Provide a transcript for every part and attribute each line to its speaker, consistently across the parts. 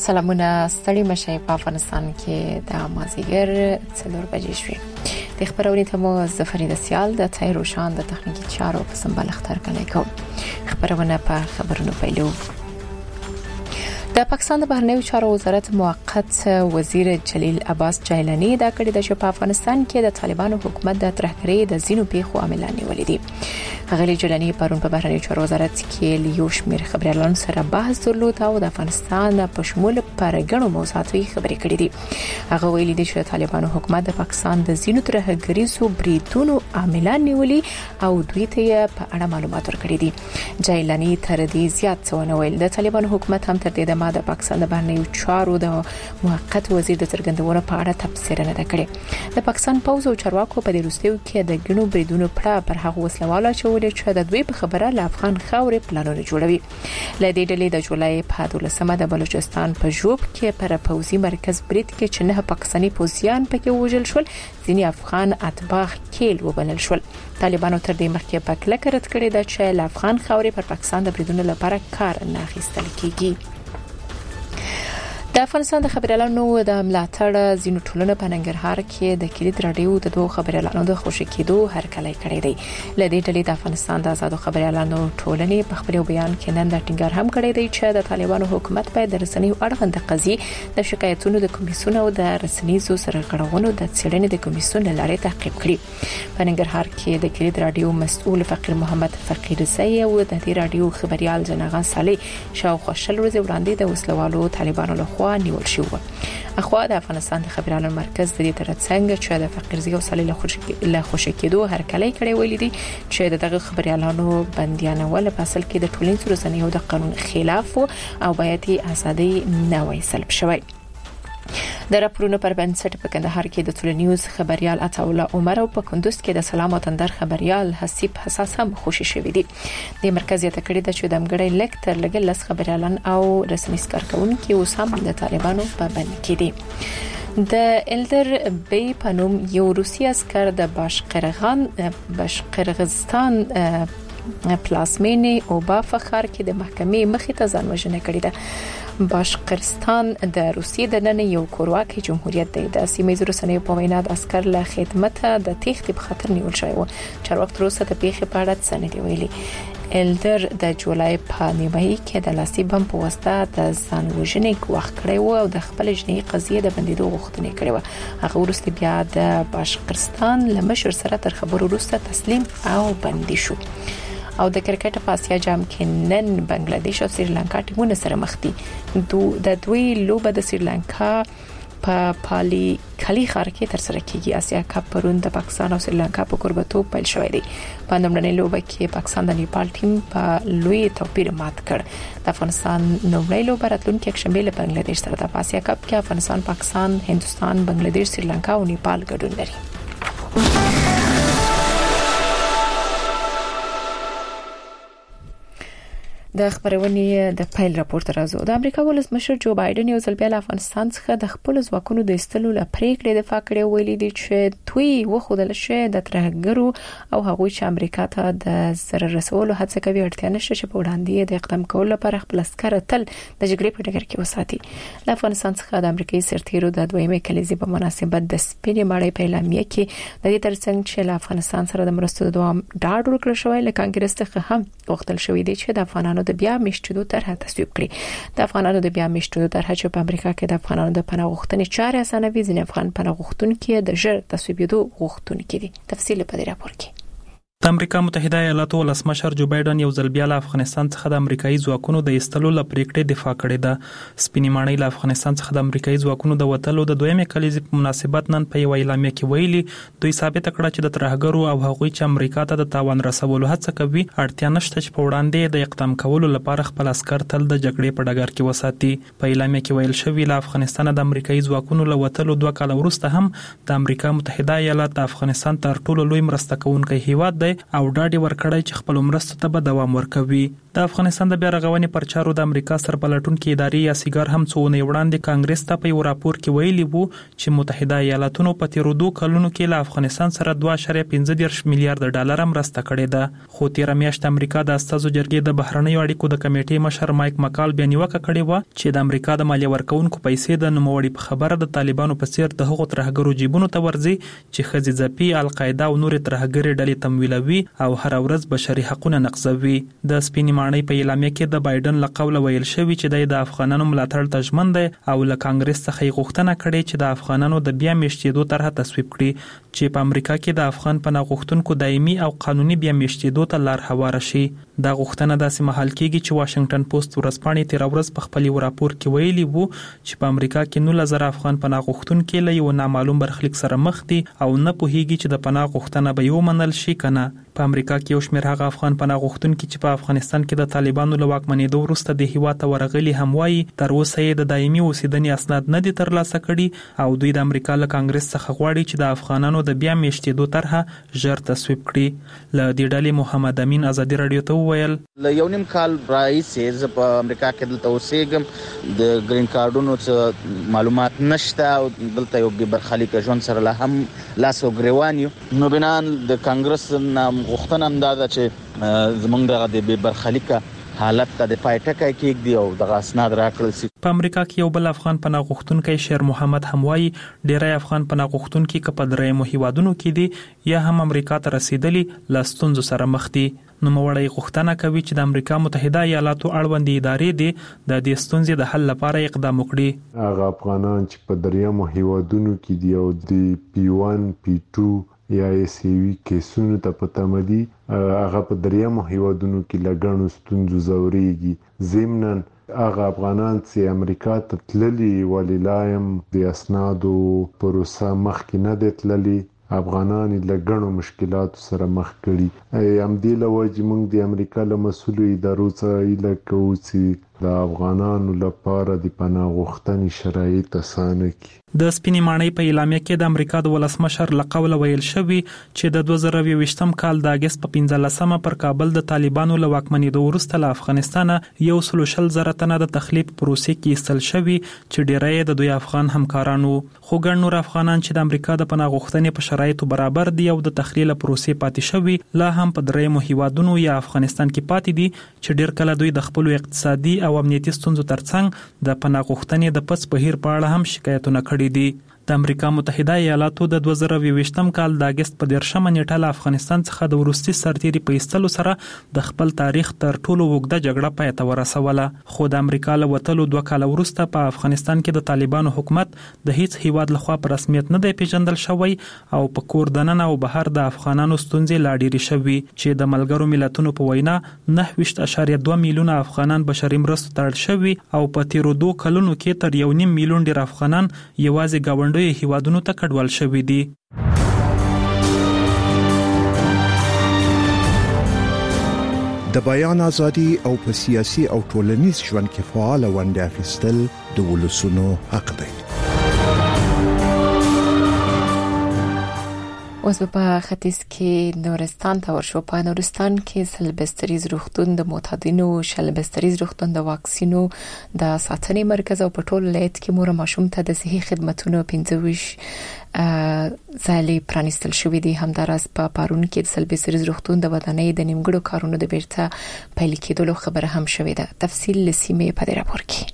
Speaker 1: سلامونه ستړي مشي په افغانستان کې د مازیګر 4 بجې شوې د خبرونې ته مو زفرید سیال د تایروشان د تخنیکی چارو په سمبال اختر کړی کوم خبرونه په خبرونو پیلو د پاکستان د بهرنیو چارو وزارت موقت وزیر جلیل عباس جیلانی دا کړی د چې په افغانستان کې د طالبانو حکومت د ترهګرۍ د زینو پیښو عاملان نیولې دي غلی جیلانی پرون په بهرنیو چارو وزارت کې لیو شمیر خبريالانو سره بحث درلود او د افغانستان په شمول پر غنو موضوعاتو خبرې کړې دي هغه ویلي دي چې طالبانو حکومت د پاکستان د زینو ترهګریزو بریدونو عاملان نیولې او دوی ته په اړه معلومات ورکړي دي جیلانی تر دې زیات څونه ویل د طالبانو حکومت هم تر دې د پاکستان د بهرنیو چارو د موقت وزیر د څرګندونو په اړه تبصره نه کړې د پاکستان پوز او چارواکو په دې وروستیو کې د ګڼو بریدونو پر هغه وسلواله چولې چې د دوی په خبره ل افغان خاورې پلانونه جوړوي لدې ډلې د جولای په 12مه د بلوچستان په جوب کې پر پوزي مرکز برید کې چې نه پاکستاني پوزیان پکې وژل شول ځینې افغان اتباع کېل وبلل شول طالبانو تر دې مخکې په کلکه رد کړی د چې ل افغان خاورې پر پاکستان د بریدونو لپاره کار نه اخیستل کیږي د افغانستان د خبريالانو د ملاتړ زینو ټولنه په ننګرهار کې د کلید رادیو د دوه خبريالانو د خوشی کېدو هرکلی کړی دی لدې ډلې د افغانستان د آزادو خبريالانو ټولنې په خبري بیان کې نن د ټینګار هم کړی دی چې د طالبانو حکومت په د رسنیو اړوند قضیې د شکایتونو د کمیسیون او د رسنیزو سره غړونو د څېړنې د کمیسیون لارې تعقیب کړي په ننګرهار کې د کلید رادیو مسؤل فقیر محمد فقیر زئی او د دې رادیو خبريال جناغان صالح شاوخوا شل ورځې وړاندې د وسلوالو طالبانو له نیول شو اخوا د افغانستان د خبريالانو مرکز د دې ترڅنګ چې د فقیرزي او صالح له خوشی کېدو هرکلی کړي ویل دي چې دغه خبريالانو بنديانول په اصل کې د ټولنیزو رسنیو د قانون خلاف او بیاتي ازادي نه وای سلب شوی د راپورونو پر بنسټ په کندهار کې د ټول نیوز خبريال عطاوله عمر او په کندوز کې د سلام وطندر خبريال حسیب حساس هم خوشی شوی دي د مرکز ته کړی د چې د مګړې لیکتر لګل لس خبريالان او رسمي کارکونکو اوس هم د طالبانو په بند کې دي د الدر بی پنوم یو روسي عسكر د باشقرغستان پلاسمینه او با فخر کې د محکمې مخې ته ځان وژنه کړې ده باشقرستان د روسیې د نن یو کورواکي جمهوریت دی د سیمې رسنیو په وینا د عسكر له خدمت د تېښتې په خطر نیول شوی و چې وخت روسه د پیښې په اړه څه نه دی ویلي الدر د جولای په نیمایي کې د لاسي بم په واسطه د ځان وژنې ګواښ کړی و او د خپل جنۍ قضیه د بندیدو غوښتنه کړې و هغه ورسته بیا د باشقرستان له مشر سره تر خبرو وروسته تسلیم او بندي شو او د کرکټ په اسیا جام کې نن بنگلاديش او سریلانکا ټیمونه سره مخ دي د دوی لوبه د سریلانکا په پالي کلی ښار کې تر سره کیږي اسیا کپ پرون د پاکستان او سریلانکا په قربتوب پیل شوې دي په نومړنۍ لوبه کې پاکستان د نیپال ټیم په لوی توپیر مات کړ د افغانستان نومړنۍ لوبه راتلونکي یک شنبه له بنگلاديش سره د اسیا کپ کې افغانستان پاکستان هندستان بنگلاديش سریلانکا او نیپال ګډون لري د خبرونې د پیل راپورټ راځو د امریکا ولسمشر جو بایدن یو ځل بیا له افغانستان څخه د خپل ځواکونو د ایستلو لپاره پریکړه دفاع کړې ویلي دي چې دوی وخدل شي د ترهګرو او هغوی چې امریکا ته د ضرر رسولو هڅه کوي اړتیا نشته چې په وړاندې د اقدام کولو لپاره خپل عسكر تل د جګړې په ډګر کې وساتي له افغانستان څخه د امریکایي سرتیرو د دویمه کلیزې په مناسبت د سپینې ماړۍ په اعلامیه کې د دې ترڅنګ چې له افغانستان سره د مرستو دوام ډاډ ورکړل شوی له کانګرس څخه هم غوښتل شوی دی چې د افغانانو د بیا میشتو طرح تصویب کړي د افغانانو د بیا میشتو طرح چې په امریکا کې د افغانانو د پناه غوښتنې چارې اسانوي ځینې افغان پناه غوښتونکو د ژر تصویبېدو غوښتونکو دي تفصیل په دې راپور کې
Speaker 2: د امریکا متحده ایالاتو ولسمشر جو بایدن یو ځل بیا له افغانستان څخه د امریکایي ځواکونو د ایستلو لپاره پریکړه دفاع کړې ده سپینې ماڼۍ له افغانستان څخه د امریکایي ځواکونو د وټلو د دویمه کلیزې په مناسبت نن په یو اعلامیه کې ویلي دوی ثابت کړه چې د ترهګرو او هغوی چې امریکا ته د تاوان رسولو هڅه کوي اړتیا نشته چې په وړاندې د اقدام کولو لپاره خپل عسكر تل د جګړې په ډګر کې وساتي په اعلامیه کې ویل شوی له افغانستان د امریکایي ځواکونو له وټلو 2 کال وروسته هم د امریکا متحده ایالات د افغانستان تر ټولو لوی مرسته کوونکی هیواد دی او ډاډ ورکړی چې خپل مرستو ته به دوام ورکوي. د افغانستان د بیا رغونې پر چارو د امریکا سرپلټونکو ادارې یا سیګار هم څو ونې وړاندې کانګرس ته په یو راپور کې ویلي وو چې متحده ایالاتونو په تیرو 2 کلونو کې له افغانستان سره 2.15 میلیارډ ډالر مرسته کړې ده. خو تیر میاشت امریکا د استازو جرګې د بهرنیو اړیکو د کمیټې مشر مایک مکال بیا نیوکه کړې و چې د امریکا د مالیه ورکونکو پیسې د نوموړي په خبره د طالبانو په څیر د هغو ترهګرو جیبونو ته ورځي چې ښځې ځپي، القاعده او نور ترهګرې ډلې تمویلوي او هر ورځ بشري حقوقونه نقضوي. د سپینې ماڼۍ په اعلامیه کې د بایدن له قوله ویل شوی چې د افغانانو ملاتړ ته ژمن دی او له کانګرس څخه یې غوښتنه کړې چې د افغانانو د بیا میشتېدو طرحه تصویب کړي چې په امریکا کې د افغان پناه غوښتونکو دایمي او قانوني بیا میشتېدو ته لار هواره شي. دا غوښتنه داسې مهال کېږي چې واشنگټن پوسټ ورځپاڼې تیر ورځ په خپل راپور کې ویلي وو چې په امریکا کې 19,000 افغان پناه غوښتونکي له یو نامعلوم برخلیک سره مخ دي او نه پوهیږي چې د پناه غوښتنه به یو منل شي کنه. په امریکا کې یو شمېر هغه افغان پناه غوښتونکي چې په افغانستان کې د طالبانو له واکمنېدو وروسته د هیواد ته ورغلي هم وایي تر اوسه یې د دایمي اوسېدنې اسناد نه دي ترلاسه کړي او دوی د امریکا له کانګرس څخه غواړي چې د افغانانو د بیا میشتېدو طرحه ژر تصویب کړي. له دې ډلې محمد امین ازادي رادیو ته وویل
Speaker 3: له یو نیم کال راهیسې زه په امریکا کې دلته اوسېږم، د گرین کارډونو څخه معلومات نشته او دلته یو بې برخلیکه ژوند سره لا هم لاس او ګریوان یو. نو بنان د کانګرس غوښتنه هم دا ده چې زمونږ دغه د بې برخلیکه حالت ته د پای ټکی کېږدي او دغه اسناد راکړل شي.
Speaker 2: په امریکا کې یو بل افغان پناه غوښتونکی شیر محمد هم وایي ډیری افغان پناه غوښتونکي که په درېیمو هیوادونو کې دي یا هم امریکا ته رسیدلي له ستونزو سره مخ دي. نوموړی غوښتنه کوي چې د امریکا متحده ایالاتو اړوندې ادارې دي د دې ستونزې د حل لپاره اقدام وکړي.
Speaker 4: هغه افغانان چې په درېیمو هیوادونو کې دي او د P1 P2 یا SAV کیسونو ته په تمه دي، هغه په درېیمو هیوادونو کې له ګڼو ستونزو ځورېږي. ضمناً هغه افغانان چې امریکا ته تللي وللایم د اسنادو پروسه مخکې نه دی تللي، افغانان له ګڼو مشکلاتو سره مخ کړي. همدې له وجې موږ د امریکا له مسؤلو ادارو څخه هیله کوو چې د افغانانو لپاره د پناه غوښتنې شرایط اسانه کړي.
Speaker 2: د سپینې ماڼۍ په اعلامیه کې د امریکا د ولسمشر له قوله ویل شوی چې د 2020 کال د اگست په 15مه پر کابل د طالبانو له واکمنېدو وروسته له افغانستان 120,000 تنه د تخلیب پروسې کې ایستل شوي چې ډیری د دوی افغان همکارانو. خو ګڼ نور افغانان چې د امریکا د پناه غوښتنې په شرایطو برابر دي او د تخلیل پروسې پاتې شوي لا هم په درېیمو هیوادونو یا افغانستان کې پاتې دي چې ډیر کله دوی د خپل اقتصادي او امنیتي ستونزو ترڅنګ د پناه غوښتنې د پس بهیر په اړه هم شکایتونه کړي دي. د امریکا متحده ایالاتو د 2020 کال د اگست په 10مه نیټه له افغانستان څخه د وروستي سرتیري په ایستلو سره د خپل تاریخ تر ټولو اوږده جګړه پای ته ورسوله. خو د امریکا له وتلو 2 کال وروسته په افغانستان کې د طالبانو حکومت د هیڅ هیواد لخوا په رسمیت نه دی پیژندل شوی او په کور دننه او بهر د افغانانو ستونزې لا ډېرې شوي چې د ملګرو ملتونو په وینا 9.2 میلیونه افغانان بشري مرستو ته اړ شوي او په تیرو 2 کلونو کې تر 1.5 میلیون ډیر افغانان یوازې ګاونډیو هیوادونو ته کډوال شوي دي.
Speaker 5: د بیان ازادي او په سیاسي او ټولنیز ژوند کې فعال ونډه اخیستل د ولسونو حق دی.
Speaker 1: اوس په ختیځ کې نورستان ته ورشو. په نورستان کې سلبستریز روغتون د معتادینو، شلبستریز روغتون د واکسینو د ساتنې مرکز او په ټول ولایت کې مور ماشوم ته د صحي خدماتو 25 ځای پرانیستل شوې دي. همداراز په پارون کې د سلبستریز روغتون د ودانۍ د نیمګړو کارونو د بیرته پیل کېدلو خبره هم شوې ده. تفصیل لسیمه په دې راپور کې.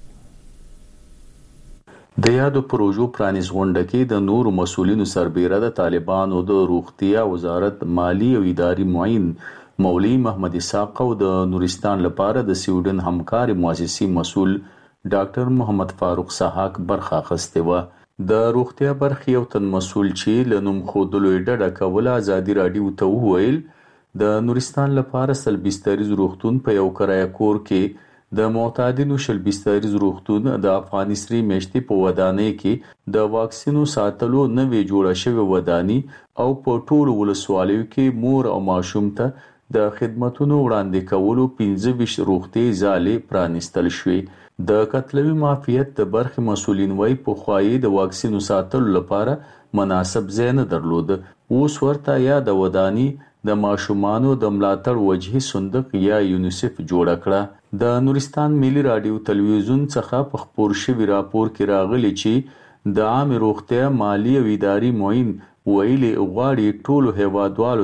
Speaker 6: د یادو پروژو پرانیز غونډه کې د نورو مسؤلینو سربېره د طالبانو د روغتیا وزارت مالی او اداري معین مولوی محمد اسحاق او د نورستان لپاره د سویډن همکاري مؤسسي مسؤل ډاکټر محمد فاروق سحاق برخه اخیسته و. د روغتیا برخې یو تن مسؤل چې لنوم خودلو ډډه کوله ازادي رادیو ته وویل د نورستان لپاره سلبستریز روغتون په یو کرایه کور کې د معتادینو شلبستریز روغتون د افغانستان میشتي په ودانۍ کې د واکسینو ساتلو نوې جوړه شوې ودانۍ او په ټولو ولسوالیو کې مور او ماشوم ته د خدماتونو وړاندې کولو 15 روغتي ځالې پرانیستل شوې. د قتلوي معافیت د برخې مسولین وای په خوایي د واکسینو ساتلو لپاره مناسب ځای نه درلود. اوس ورته یا د ودانی د ماشومانو د ملاتړ وجهي صندوق یا یونیسف جوړ کړه. د نورستان ملي رادیو تلویزیون څخه په خبر شوی راپور کې راغلی چې د عام روغتیا مالی او اداري معین ویلي غواړي ټولو هیوادوالو